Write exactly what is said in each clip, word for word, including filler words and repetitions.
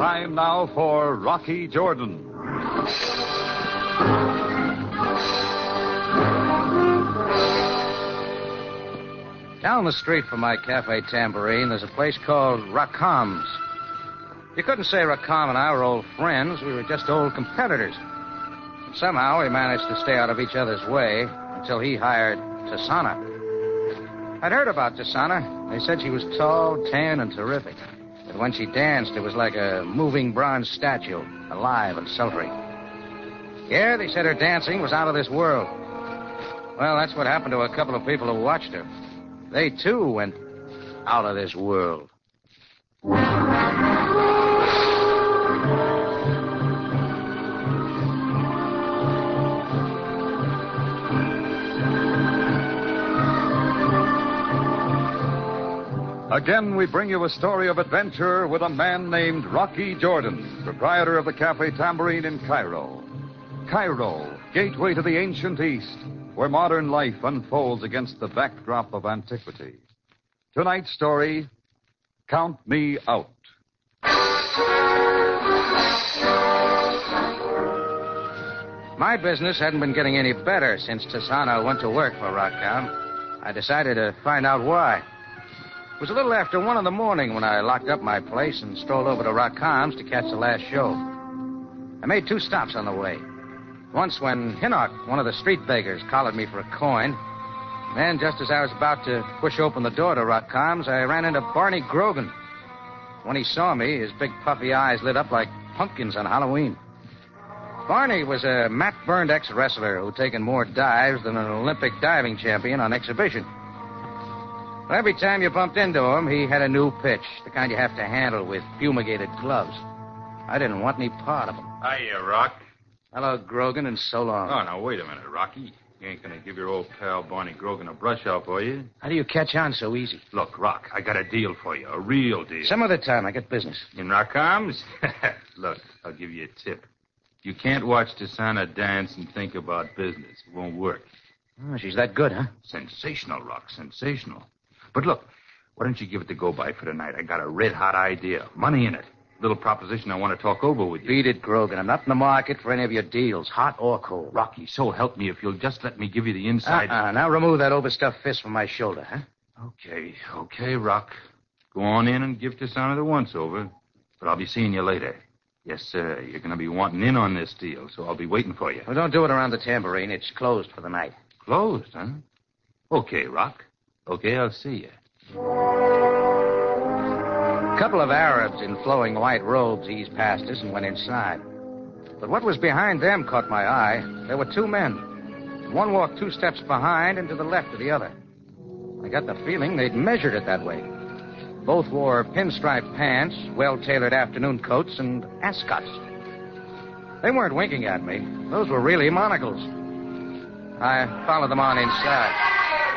Time now for Rocky Jordan. Down the street from my Cafe Tambourine, there's a place called Rakam's. You couldn't say Rakam and I were old friends. We were just old competitors. Somehow we managed to stay out of each other's way until he hired Tasana. I'd heard about Tasana. They said she was tall, tan, and terrific. But when she danced, it was like a moving bronze statue, alive and sultry. Yeah, they said her dancing was out of this world. Well, that's what happened to a couple of people who watched her. They, too, went out of this world. Again, we bring you a story of adventure with a man named Rocky Jordan, proprietor of the Cafe Tambourine in Cairo. Cairo, gateway to the ancient East, where modern life unfolds against the backdrop of antiquity. Tonight's story, Count Me Out. My business hadn't been getting any better since Tasana went to work for Rakam. I decided to find out why. It was a little after one in the morning when I locked up my place and strolled over to Rakam's to catch the last show. I made two stops on the way. Once when Hinnock, one of the street beggars, collared me for a coin. Then, just as I was about to push open the door to Rakam's, I ran into Barney Grogan. When he saw me, his big puffy eyes lit up like pumpkins on Halloween. Barney was a mat-burned ex-wrestler who'd taken more dives than an Olympic diving champion on exhibition. But every time you bumped into him, he had a new pitch, the kind you have to handle with fumigated gloves. I didn't want any part of him. Hiya, Rock. Hello, Grogan, and so long. Oh, now, wait a minute, Rocky. You ain't gonna give your old pal Barney Grogan a brush off, are you? How do you catch on so easy? Look, Rock, I got a deal for you, a real deal. Some other time, I got business. In Rakam's? Look, I'll give you a tip. You can't watch Tasana dance and think about business. It won't work. Oh, she's that good, huh? Sensational, Rock, sensational. But look, why don't you give it the go-by for tonight? I got a red-hot idea. Money in it. Little proposition I want to talk over with you. Beat it, Grogan. I'm not in the market for any of your deals, hot or cold. Rocky, so help me if you'll just let me give you the inside... Uh-uh. Now remove that overstuffed fist from my shoulder, huh? Okay, okay, Rock. Go on in and give Tasana the once-over. But I'll be seeing you later. Yes, sir. You're going to be wanting in on this deal, so I'll be waiting for you. Well, don't do it around the tambourine. It's closed for the night. Closed, huh? Okay, Rock. Okay, I'll see you. A couple of Arabs in flowing white robes eased past us and went inside. But what was behind them caught my eye. There were two men. One walked two steps behind and to the left of the other. I got the feeling they'd measured it that way. Both wore pinstripe pants, well-tailored afternoon coats, and ascots. They weren't winking at me. Those were really monocles. I followed them on inside.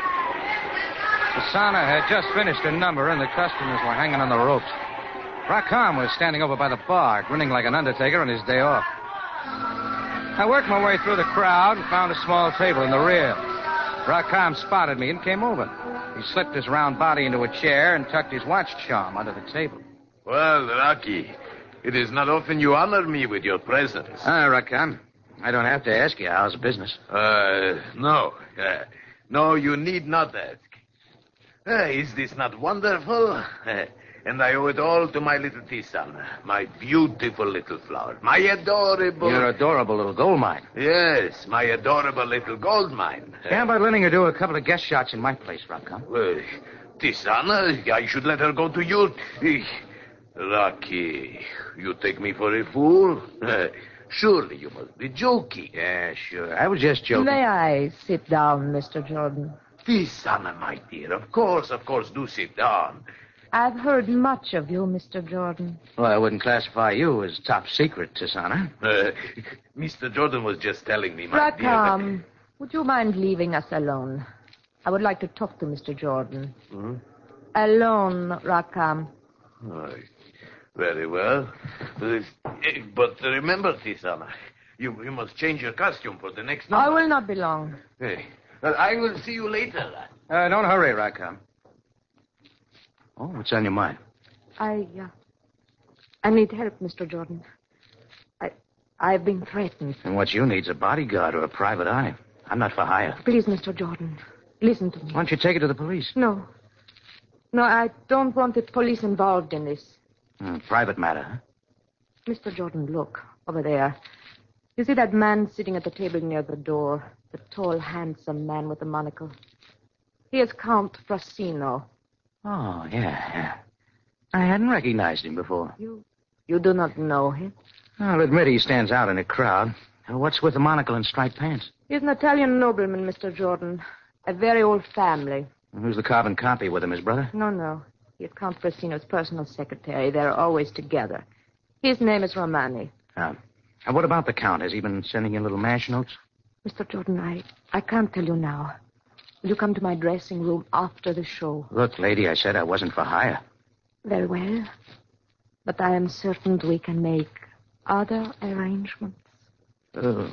Tasana had just finished her number, and the customers were hanging on the ropes. Rakam was standing over by the bar, grinning like an undertaker on his day off. I worked my way through the crowd and found a small table in the rear. Rakam spotted me and came over. He slipped his round body into a chair and tucked his watch charm under the table. Well, Rocky, it is not often you honor me with your presence. Ah, Rakam, I don't have to ask you how's business. Uh, no. Uh, no, you need not ask. Uh, is this not wonderful? Uh, and I owe it all to my little Tisana, my beautiful little flower, my adorable... Your adorable little gold mine. Yes, my adorable little gold mine. Uh, How about letting her do a couple of guest shots in my place, Rakam? Uh, Tisana, I should let her go to you. Uh, Rocky, you take me for a fool? Uh, surely you must be joking. Yeah, sure. I was just joking. May I sit down, Mister Jordan? Tisana, my dear, of course, of course, do sit down. I've heard much of you, Mister Jordan. Well, I wouldn't classify you as top secret, Tisana. Uh, Mister Jordan was just telling me, my dear... Rakam, would you mind leaving us alone? I would like to talk to Mister Jordan. Hmm? Alone, Rakam. Oh, very well. Uh, but remember, Tisana, you, you must change your costume for the next number. I will not be long. Hey. Well, I will see you later. Uh, don't hurry, Rakam. Oh, what's on your mind? I, uh, I need help, Mister Jordan. I, I've been threatened. And what you need's a bodyguard or a private eye. I'm not for hire. Please, Mister Jordan, listen to me. Why don't you take it to the police? No. No, I don't want the police involved in this. Hmm, private matter, huh? Mister Jordan, look, over there. You see that man sitting at the table near the door? The tall, handsome man with the monocle. He is Count Frasino. Oh, yeah, yeah. I hadn't recognized him before. You you do not know him? I'll admit he stands out in a crowd. Uh, What's with the monocle and striped pants? He's an Italian nobleman, Mister Jordan. A very old family. And who's the carbon copy with him, his brother? No, no. He is Count Frasino's personal secretary. They're always together. His name is Romani. Uh, and what about the Count? Has he been sending you little mash notes? Mister Jordan, I, I can't tell you now. Will you come to my dressing room after the show? Look, lady, I said I wasn't for hire. Very well. But I am certain we can make other arrangements. Uh,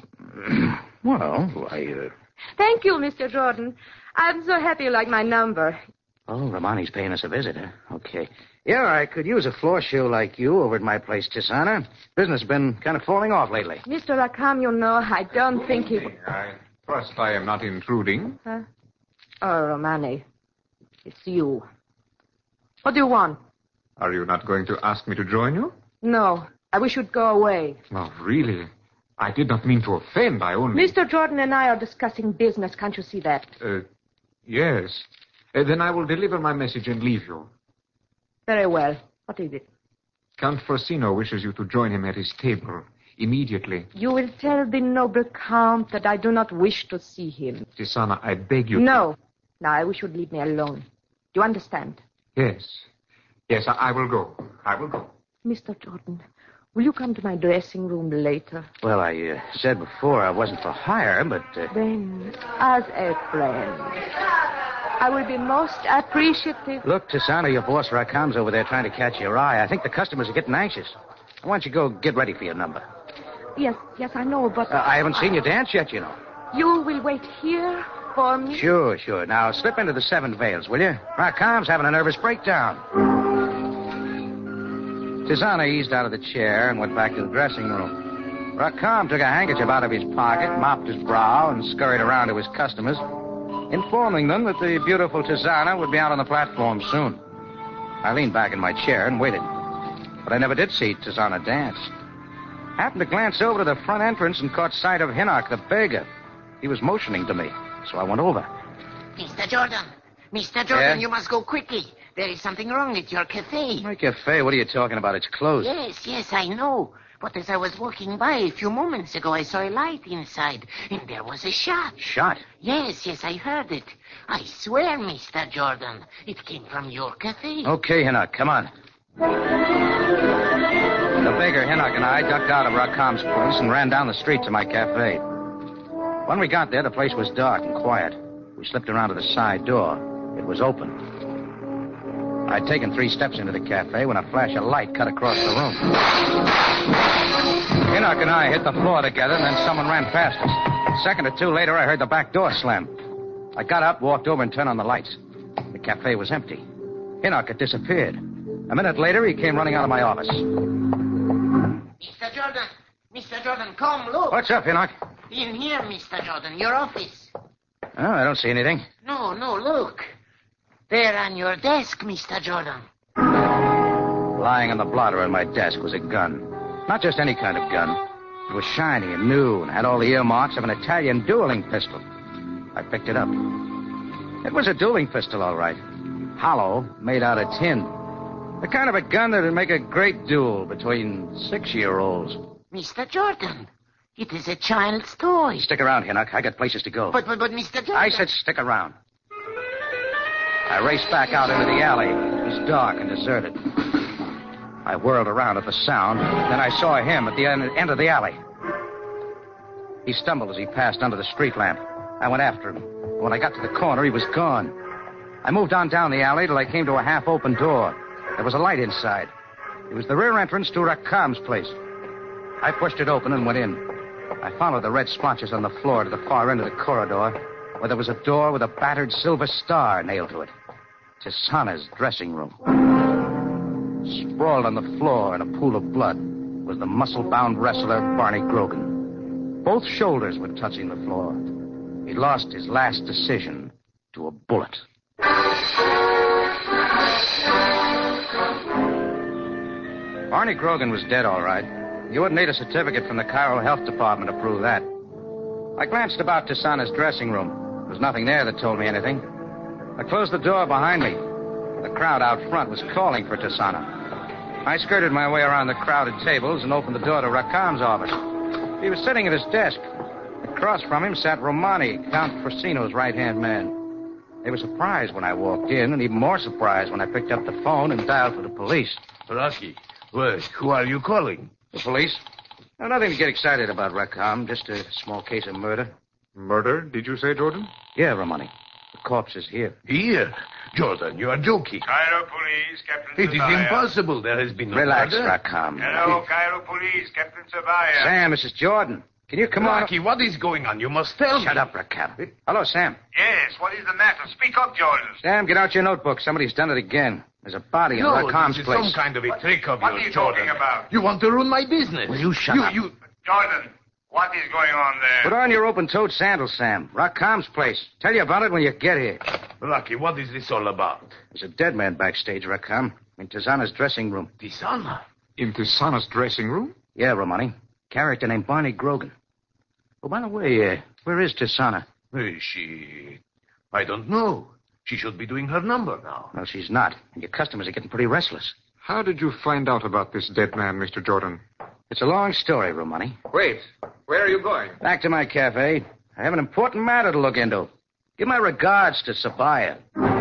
well, I, uh... Thank you, Mister Jordan. I'm so happy you like my number. Oh, Romani's paying us a visit, huh? Okay. Yeah, I could use a floor shoe like you over at my place, Tisana. Business has been kind of falling off lately. Mister Rackham, you know, I don't think he... I trust I am not intruding. Huh? Oh, Romani. It's you. What do you want? Are you not going to ask me to join you? No. I wish you'd go away. Oh, really? I did not mean to offend. I only... Mister Jordan and I are discussing business. Can't you see that? Uh, yes. Uh, then I will deliver my message and leave you. Very well. What is it? Count Frasino wishes you to join him at his table immediately. You will tell the noble Count that I do not wish to see him. Tisana, I beg you No. To... Now, I wish you'd leave me alone. Do you understand? Yes. Yes, I, I will go. I will go. Mister Jordan, will you come to my dressing room later? Well, I uh, said before I wasn't for hire, but... Uh... Then, as a friend, I will be most appreciative. Look, Tisana, your boss Rakam's over there trying to catch your eye. I think the customers are getting anxious. Why don't you go get ready for your number? Yes, yes, I know, but... Uh, I haven't seen you dance yet, you know. You will wait here for me? Sure, sure. Now, slip into the Seven Veils, will you? Rakam's having a nervous breakdown. Tisana eased out of the chair and went back to the dressing room. Rakam took a handkerchief out of his pocket, mopped his brow, and scurried around to his customers, informing them that the beautiful Tisana would be out on the platform soon. I leaned back in my chair and waited. But I never did see Tisana dance. Happened to glance over to the front entrance and caught sight of Hinnock, the beggar. He was motioning to me, so I went over. Mister Jordan, Mister Jordan, Yeah? you must go quickly. There is something wrong at your cafe. My cafe? What are you talking about? It's closed. Yes, yes, I know. But as I was walking by a few moments ago, I saw a light inside, and there was a shot. Shot? Yes, yes, I heard it. I swear, Mister Jordan, it came from your cafe. Okay, Hinnock, come on. The beggar, Hinnock, and I ducked out of Rakam's place and ran down the street to my cafe. When we got there, the place was dark and quiet. We slipped around to the side door. It was open. I'd taken three steps into the cafe when a flash of light cut across the room. Hinnock and I hit the floor together, and then someone ran past us. A second or two later, I heard the back door slam. I got up, walked over, and turned on the lights. The cafe was empty. Hinnock had disappeared. A minute later, he came running out of my office. Mister Jordan, Mister Jordan, come, look. What's up, Hinnock? In here, Mister Jordan, your office. Oh, I don't see anything. No, no, look. There on your desk, Mister Jordan. Lying on the blotter on my desk was a gun. Not just any kind of gun. It was shiny and new and had all the earmarks of an Italian dueling pistol. I picked it up. It was a dueling pistol, all right. Hollow, made out of tin. The kind of a gun that would make a great duel between six-year-olds. Mister Jordan, it is a child's toy. Stick around, Hinnock. I got places to go. But, but, but, Mister Jordan... I said stick around. I raced back out into the alley. It was dark and deserted. I whirled around at the sound. Then I saw him at the end, end of the alley. He stumbled as he passed under the street lamp. I went after him. When I got to the corner, he was gone. I moved on down the alley till I came to a half-open door. There was a light inside. It was the rear entrance to Rakam's place. I pushed it open and went in. I followed the red splotches on the floor to the far end of the corridor, where there was a door with a battered silver star nailed to it. Tisana's dressing room. Sprawled on the floor in a pool of blood was the muscle-bound wrestler Barney Grogan. Both shoulders were touching the floor. He'd lost his last decision to a bullet. Barney Grogan was dead, all right. You wouldn't need a certificate from the Cairo Health Department to prove that. I glanced about Tisana's dressing room. There was nothing there that told me anything. I closed the door behind me. The crowd out front was calling for Tisana. I skirted my way around the crowded tables and opened the door to Rakam's office. He was sitting at his desk. Across from him sat Romani, Count Frosino's right-hand man. They were surprised when I walked in, and even more surprised when I picked up the phone and dialed for the police. Rocky, well, who are you calling? The police? No, nothing to get excited about, Rakam. Just a small case of murder. Murder, did you say, Jordan? Yeah, Romani. The corpse is here. Here? Jordan, you are joking. Cairo Police, Captain It is Sabaya. impossible. There has been no Relax, murder. Rakam. Hello, Cairo Police, Captain Sabaya. Sam, this is Jordan. Can you come Rocky, what is going on? You must tell on? me. Shut up, Rakam. Hello, Sam. Yes, what is the matter? Speak up, Jordan. Sam, get out your notebook. Somebody's done it again. There's a body in No, Rakam's this is place. some kind of a trick of What yours, are you Jordan. talking about? You want to ruin my business. Will you shut you, up? You... Jordan, what is going on there? Put on your open-toed sandals, Sam. Rakam's place. Tell you about it when you get here. Rocky, what is this all about? There's a dead man backstage, Rakam. In Tisana's dressing room. Tisana? In Tisana's dressing room? Yeah, Romani. Character named Barney Grogan. Oh, by the way, uh, where is Tisana? Hey, she... I don't know. She should be doing her number now. Well, she's not. And your customers are getting pretty restless. How did you find out about this dead man, Mister Jordan? It's a long story, Romani. Wait. Where are you going? Back to my cafe. I have an important matter to look into. Give my regards to Sabaya.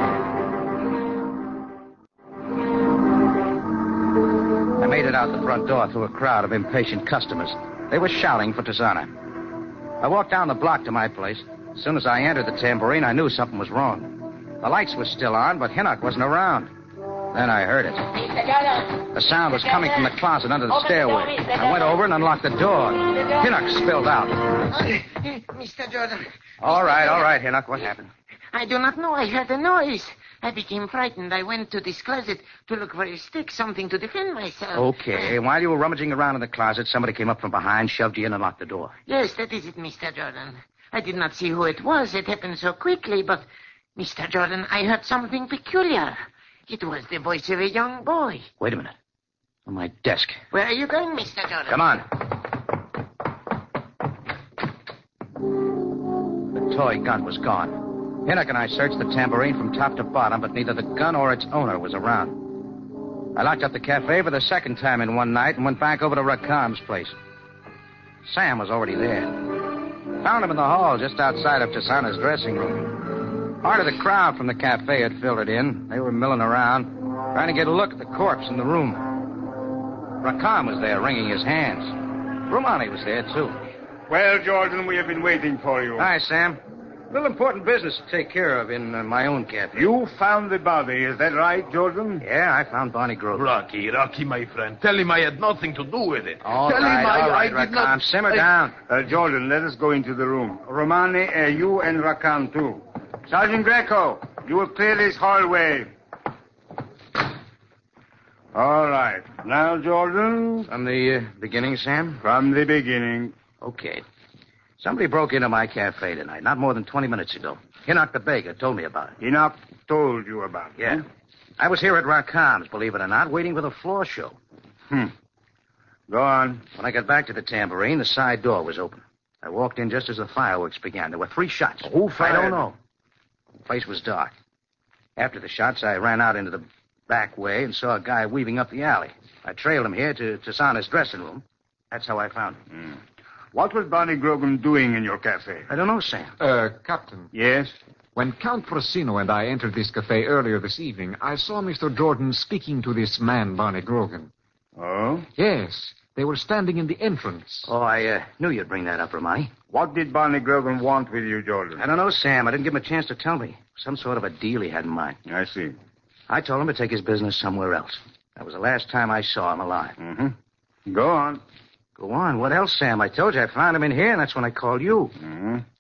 I made it out the front door through a crowd of impatient customers. They were shouting for Tisana. I walked down the block to my place. As soon as I entered the tambourine, I knew something was wrong. The lights were still on, but Hinnock wasn't around. Then I heard it. The sound was coming from the closet under the stairway. I went over and unlocked the door. Hinnock spilled out. Mister Jordan. All right, all right, Hinnock. What happened? I do not know. I heard a noise. I became frightened. I went to this closet to look for a stick, something to defend myself. Okay. While you were rummaging around in the closet, somebody came up from behind, shoved you in, and locked the door. Yes, that is it, Mister Jordan. I did not see who it was. It happened so quickly, but, Mister Jordan, I heard something peculiar. It was the voice of a young boy. Wait a minute. On my desk. Where are you going, Mister Jordan? Come on. The toy gun was gone. Hinnock and I searched the tambourine from top to bottom, but neither the gun or its owner was around. I locked up the cafe for the second time in one night and went back over to Rakam's place. Sam was already there. Found him in the hall just outside of Tisana's dressing room. Part of the crowd from the cafe had filtered in. They were milling around, trying to get a look at the corpse in the room. Rakam was there, wringing his hands. Romani was there, too. Well, Jordan, we have been waiting for you. Hi, Sam. A little important business to take care of in uh, my own cafe. You found the body, is that right, Jordan? Yeah, I found Barney Grogan. Rocky, Rocky, my friend. Tell him I had nothing to do with it. All Tell right, him I, all right, I did Rakam. not... Simmer I... down. Uh, Jordan, let us go into the room. Romani, uh, you and Rakam, too. Sergeant Greco, you will clear this hallway. All right. Now, Jordan. From the uh, beginning, Sam? From the beginning. Okay. Somebody broke into my cafe tonight, not more than twenty minutes ago. Hinnock the baker told me about it. Enoch told you about it. Yeah. I was here at Rakam's, believe it or not, waiting for the floor show. Hmm. Go on. When I got back to the tambourine, the side door was open. I walked in just as the fireworks began. There were three shots. Who fired? I don't know. The place was dark. After the shots, I ran out into the back way and saw a guy weaving up the alley. I trailed him here to Tisana's dressing room. That's how I found him. Hmm. What was Barney Grogan doing in your cafe? I don't know, Sam. Uh, Captain. Yes? When Count Frosino and I entered this cafe earlier this evening, I saw Mister Jordan speaking to this man, Barney Grogan. Oh? Yes. They were standing in the entrance. Oh, I uh, knew you'd bring that up, Romani. What did Barney Grogan want with you, Jordan? I don't know, Sam. I didn't give him a chance to tell me. Some sort of a deal he had in mind. I see. I told him to take his business somewhere else. That was the last time I saw him alive. Mm-hmm. Go on. Go on. What else, Sam? I told you I found him in here, and that's when I called you. Mm-hmm.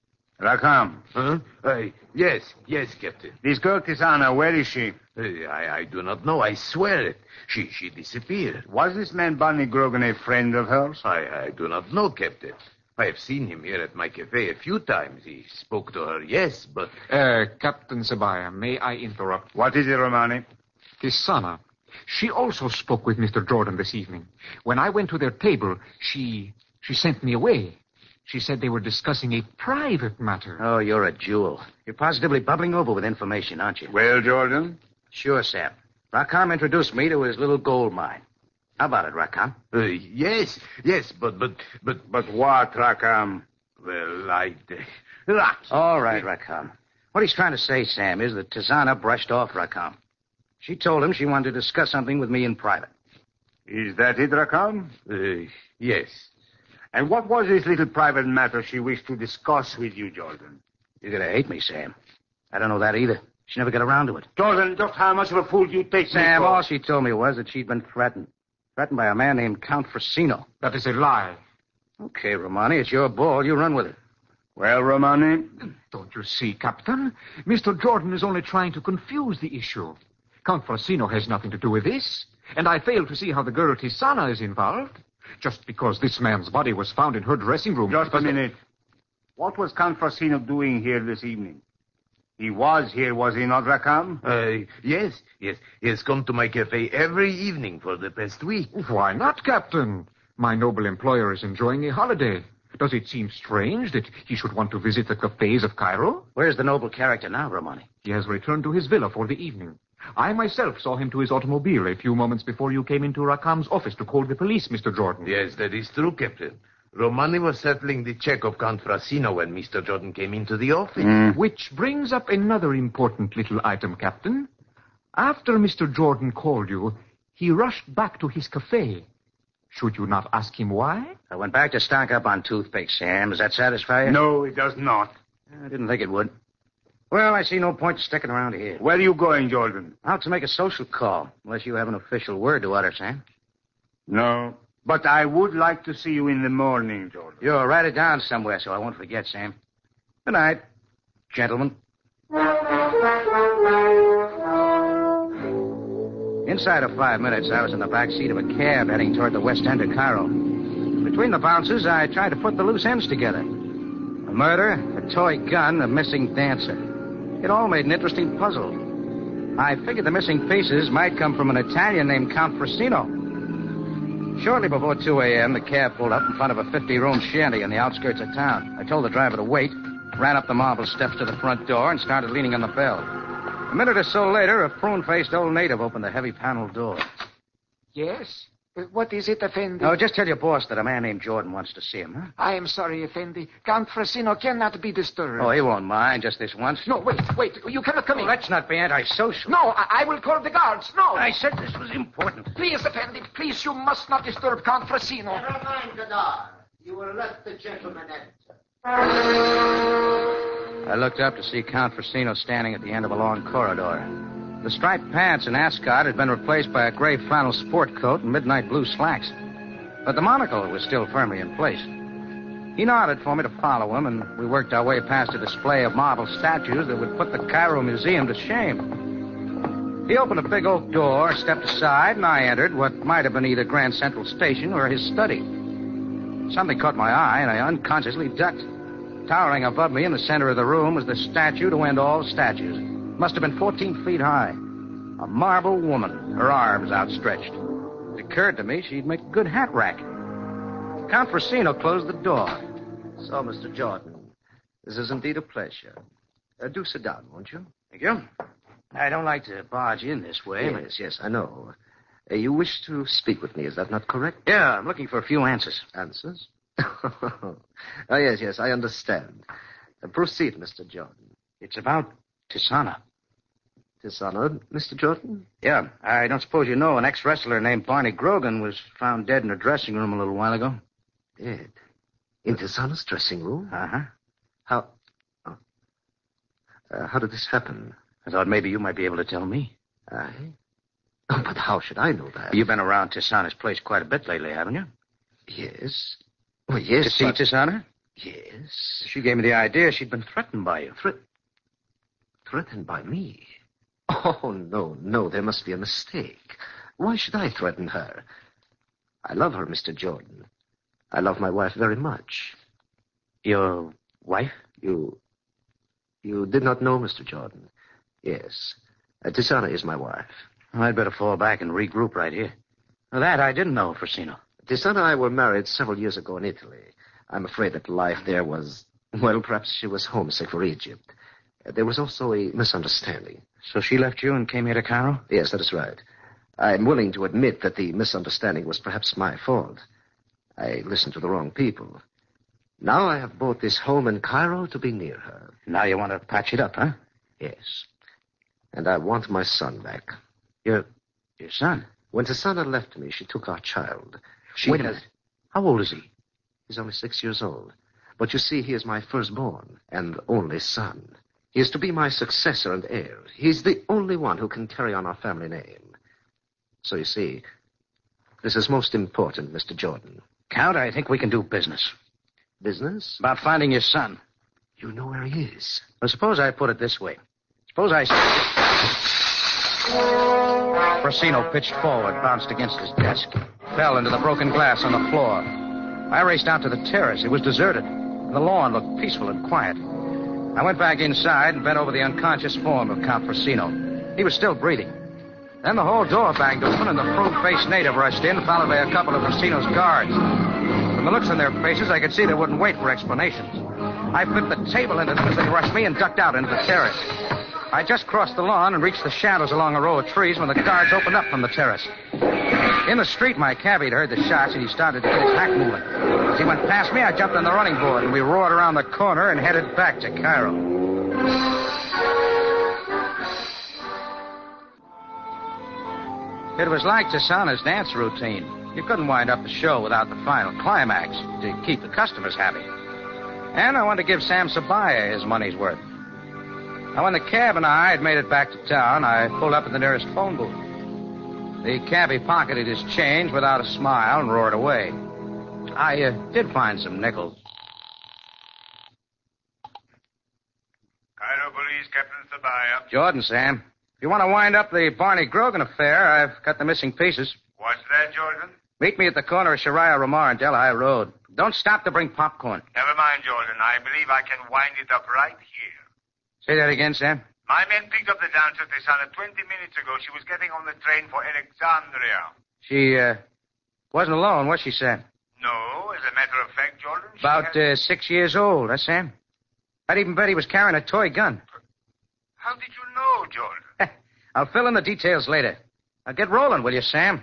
Rackham. Huh? Uh, yes, yes, Captain. This girl, Tisana, where is she? Uh, I, I do not know. I swear it. She she disappeared. Was this man Barney Grogan a friend of hers? I, I do not know, Captain. I have seen him here at my cafe a few times. He spoke to her, yes, but... Uh, Captain Sabaya, may I interrupt? What is it, Romani? Tisana. She also spoke with Mister Jordan this evening. When I went to their table, she... she sent me away. She said they were discussing a private matter. Oh, you're a jewel. You're positively bubbling over with information, aren't you? Well, Jordan? Sure, Sam. Rackham introduced me to his little gold mine. How about it, Rackham? Uh, yes, yes, but, but, but... But what, Rackham? Well, I... Uh, All right, Rackham. What he's trying to say, Sam, is that Tisana brushed off Rackham. She told him she wanted to discuss something with me in private. Is that it, Rackham? Uh, yes. And what was this little private matter she wished to discuss with you, Jordan? You're going to hate me, Sam. I don't know that either. She never got around to it. Jordan, just how much of a fool do you take Sam, me for? all she told me was that she'd been threatened. Threatened by a man named Count Frasino. That is a lie. Okay, Romani, it's your ball. You run with it. Well, Romani? Don't you see, Captain? Mister Jordan is only trying to confuse the issue. Count Frasino has nothing to do with this, and I fail to see how the girl Tisana is involved. Just because this man's body was found in her dressing room... Just a minute. What was Count Frasino doing here this evening? He was here, was he not, Rackham? Uh, yes, yes. He has come to my cafe every evening for the past week. Why not, Captain? My noble employer is enjoying a holiday. Does it seem strange that he should want to visit the cafes of Cairo? Where's the noble character now, Romani? He has returned to his villa for the evening. I myself saw him to his automobile a few moments before you came into Rackham's office to call the police, Mister Jordan. Yes, that is true, Captain. Romani was settling the check of Count Frasino when Mister Jordan came into the office. Mm. Which brings up another important little item, Captain. After Mister Jordan called you, he rushed back to his cafe. Should you not ask him why? I went back to stock up on toothpicks, Sam. Does that satisfy you? No, it does not. I didn't think it would. Well, I see no point sticking around here. Where are you going, Jordan? Out to make a social call, unless you have an official word to utter, Sam. No. But I would like to see you in the morning, Jordan. You'll write it down somewhere so I won't forget, Sam. Good night, gentlemen. Inside of five minutes, I was in the back seat of a cab heading toward the west end of Cairo. Between the bouncers, I tried to put the loose ends together. A murder, a toy gun, a missing dancer. It all made an interesting puzzle. I figured the missing pieces might come from an Italian named Count Frasino. Shortly before two a.m., the cab pulled up in front of a fifty-room shanty on the outskirts of town. I told the driver to wait, ran up the marble steps to the front door, and started leaning on the bell. A minute or so later, a prune-faced old native opened the heavy paneled door. Yes? What is it, Effendi? Oh, just tell your boss that a man named Jordan wants to see him, huh? I am sorry, Effendi. Count Frasino cannot be disturbed. Oh, he won't mind, just this once. No, wait, wait. You cannot come Oh, in. let's not be antisocial. No, I, I will call the guards. No. I said this was important. Please, Effendi, please, you must not disturb Count Frasino. Never mind the door. You will let the gentleman enter. I looked up to see Count Frasino standing at the end of a long corridor. The striped pants and ascot had been replaced by a gray flannel sport coat and midnight blue slacks. But the monocle was still firmly in place. He nodded for me to follow him, and we worked our way past a display of marble statues that would put the Cairo Museum to shame. He opened a big oak door, stepped aside, and I entered what might have been either Grand Central Station or his study. Something caught my eye, and I unconsciously ducked. Towering above me in the center of the room was the statue to end all statues. Must have been fourteen feet high. A marble woman, her arms outstretched. It occurred to me she'd make a good hat rack. Count Frasino closed the door. So, Mister Jordan, this is indeed a pleasure. Uh, do sit down, won't you? Thank you. I don't like to barge in this way. Yes, but... yes, I know. Uh, you wish to speak with me, is that not correct? Yeah, I'm looking for a few answers. Answers? Oh, yes, yes, I understand. Uh, proceed, Mister Jordan. It's about Tisana. Tisana, Mister Jordan? Yeah, I don't suppose you know an ex-wrestler named Barney Grogan was found dead in her dressing room a little while ago. Dead? In Tisana's dressing room? Uh-huh. How... Oh. Uh, how did this happen? I thought maybe you might be able to tell me. I? Oh, but how should I know that? You've been around Tisana's place quite a bit lately, haven't you? Yes. Well, yes, To see but... Tisana? Yes? She gave me the idea she'd been threatened by you. Thre- threatened by me? Oh, no, no, there must be a mistake. Why should I threaten her? I love her, Mister Jordan. I love my wife very much. Your wife? You... You did not know, Mister Jordan? Yes. Uh, Tisana is my wife. Well, I'd better fall back and regroup right here. Well, that I didn't know, Frosino. Tisana and I were married several years ago in Italy. I'm afraid that life there was... Well, perhaps she was homesick for Egypt. Uh, there was also a misunderstanding. So she left you and came here to Cairo? Yes, that is right. I'm willing to admit that the misunderstanding was perhaps my fault. I listened to the wrong people. Now I have bought this home in Cairo to be near her. Now you want to patch it up, huh? Yes. And I want my son back. Your... your son? When Tisana left me, she took our child. She Wait a has... minute. How old is he? He's only six years old. But you see, he is my firstborn and only son. He is to be my successor and heir. He's the only one who can carry on our family name. So you see, this is most important, Mister Jordan. Count, I think we can do business. Business? About finding your son. You know where he is. Well, suppose I put it this way. Suppose I... Frosino pitched forward, bounced against his desk, fell into the broken glass on the floor. I raced out to the terrace. It was deserted. The lawn looked peaceful and quiet. I went back inside and bent over the unconscious form of Count Frosino. He was still breathing. Then the whole door banged open and the fruit-faced native rushed in, followed by a couple of Frosino's guards. From the looks on their faces, I could see they wouldn't wait for explanations. I flipped the table into them as they rushed me and ducked out into the terrace. I just crossed the lawn and reached the shadows along a row of trees when the guards opened up from the terrace. In the street, my cabbie heard the shots and he started to get his hack moving. As he went past me, I jumped on the running board and we roared around the corner and headed back to Cairo. It was like Tisana's dance routine. You couldn't wind up the show without the final climax to keep the customers happy. And I wanted to give Sam Sabaya his money's worth. Now, when the cab and I had made it back to town, I pulled up at the nearest phone booth. The cabbie pocketed his change without a smile and roared away. I uh, did find some nickels. Cairo Police, Captain Sabaya. Jordan, Sam. If you want to wind up the Barney Grogan affair, I've got the missing pieces. What's that, Jordan? Meet me at the corner of Shariah Ramar and Delhi Road. Don't stop to bring popcorn. Never mind, Jordan. I believe I can wind it up right here. Say that again, Sam. My men picked up the dancer Tisana twenty minutes ago. She was getting on the train for Alexandria. She, uh, wasn't alone, was she, Sam? No, as a matter of fact, Jordan, she About, has... uh, six years old, huh, Sam? I'd even bet he was carrying a toy gun. How did you know, Jordan? I'll fill in the details later. Now get rolling, will you, Sam?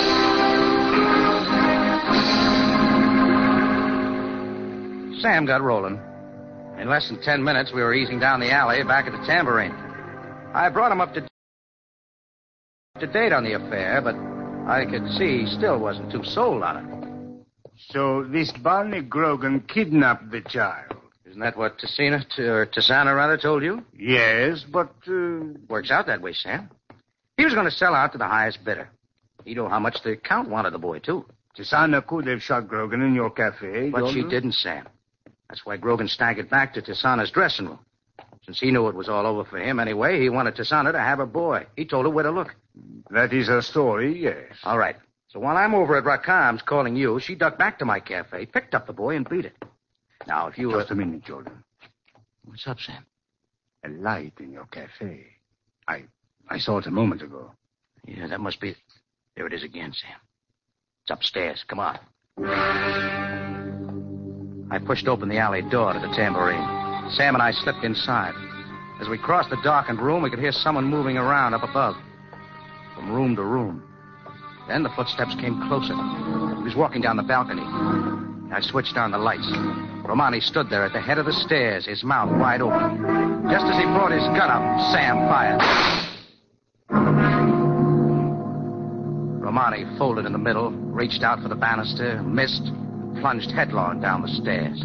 Sam got rolling. In less than ten minutes, we were easing down the alley back at the Tambourine. I brought him up to, to date on the affair, but I could see he still wasn't too sold on it. So this Barney Grogan kidnapped the child? Isn't that what Tisana, t- or Tisana rather, told you? Yes, but... Uh... Works out that way, Sam. He was going to sell out to the highest bidder. He knew how much the Count wanted the boy, too. Tisana could have shot Grogan in your cafe, But Jordan. she didn't, Sam. That's why Grogan staggered back to Tisana's dressing room. Since he knew it was all over for him anyway, he wanted Tisana to have a boy. He told her where to look. That is her story, yes. All right. So while I'm over at Rakam's calling you, she ducked back to my cafe, picked up the boy, and beat it. Now, if you... Just uh... a minute, Jordan. What's up, Sam? A light in your cafe. I I saw it a moment ago. Yeah, that must be... There it is again, Sam. It's upstairs. Come on. I pushed open the alley door to the Tambourine. Sam and I slipped inside. As we crossed the darkened room, we could hear someone moving around up above. From room to room. Then the footsteps came closer. He was walking down the balcony. I switched on the lights. Romani stood there at the head of the stairs, his mouth wide open. Just as he brought his gun up, Sam fired. Romani folded in the middle, reached out for the banister, missed, plunged headlong down the stairs.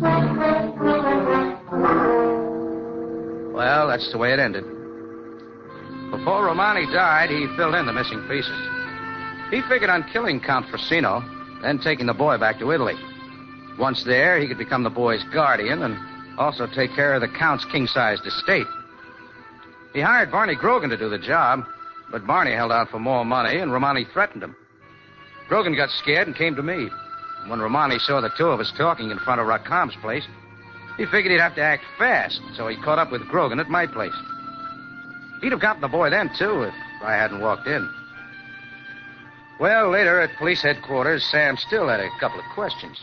Well, that's the way it ended. Before Romani died, he filled in the missing pieces. He figured on killing Count Frosino, then taking the boy back to Italy. Once there, he could become the boy's guardian and also take care of the Count's king-sized estate. He hired Barney Grogan to do the job, but Barney held out for more money, and Romani threatened him. Grogan got scared and came to me. When Romani saw the two of us talking in front of Rakam's place, he figured he'd have to act fast, so he caught up with Grogan at my place. He'd have gotten the boy then, too, if I hadn't walked in. Well, later at police headquarters, Sam still had a couple of questions.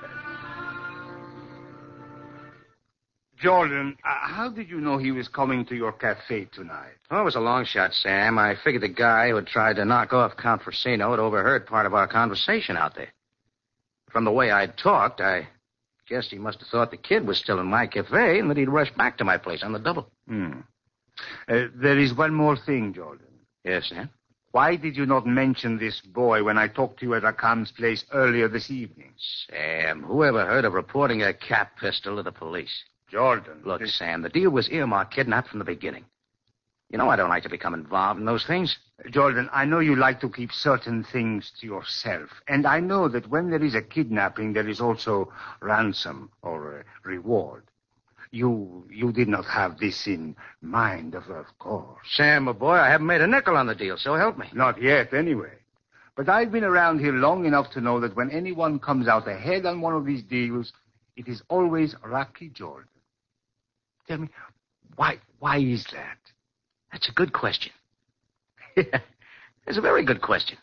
Jordan, uh, how did you know he was coming to your cafe tonight? Oh, it was a long shot, Sam. I figured the guy who had tried to knock off Count Frasino had overheard part of our conversation out there. From the way I'd talked, I guessed he must have thought the kid was still in my cafe and that he'd rush back to my place on the double. Hmm. Uh, there is one more thing, Jordan. Yes, Sam? Why did you not mention this boy when I talked to you at Rakam's place earlier this evening? Sam, who ever heard of reporting a cap pistol to the police? Jordan. Look, this... Sam, the deal was earmarked kidnap from the beginning. You know I don't like to become involved in those things. Jordan, I know you like to keep certain things to yourself. And I know that when there is a kidnapping, there is also ransom or a reward. You you did not have this in mind, of, of course. Sam, my boy, I haven't made a nickel on the deal, so help me. Not yet, anyway. But I've been around here long enough to know that when anyone comes out ahead on one of these deals, it is always Rocky Jordan. Tell me, why why is that? That's a good question. Yeah, it's a very good question.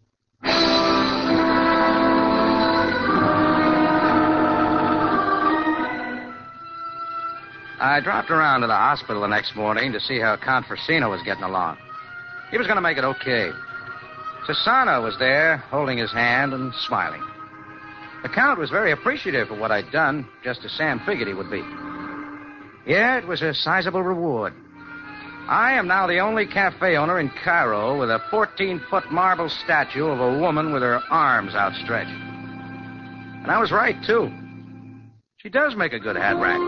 I dropped around to the hospital the next morning to see how Count Frasino was getting along. He was going to make it okay. Sassano was there, holding his hand and smiling. The Count was very appreciative of what I'd done, just as Sam figured he would be. Yeah, it was a sizable reward. I am now the only cafe owner in Cairo with a fourteen-foot marble statue of a woman with her arms outstretched. And I was right, too. She does make a good hat rack.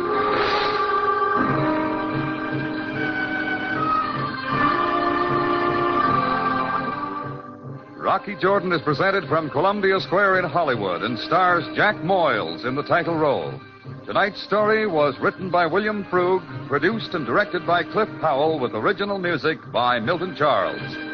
Rocky Jordan is presented from Columbia Square in Hollywood and stars Jack Moyles in the title role. Tonight's story was written by William Frug, produced and directed by Cliff Powell, with original music by Milton Charles.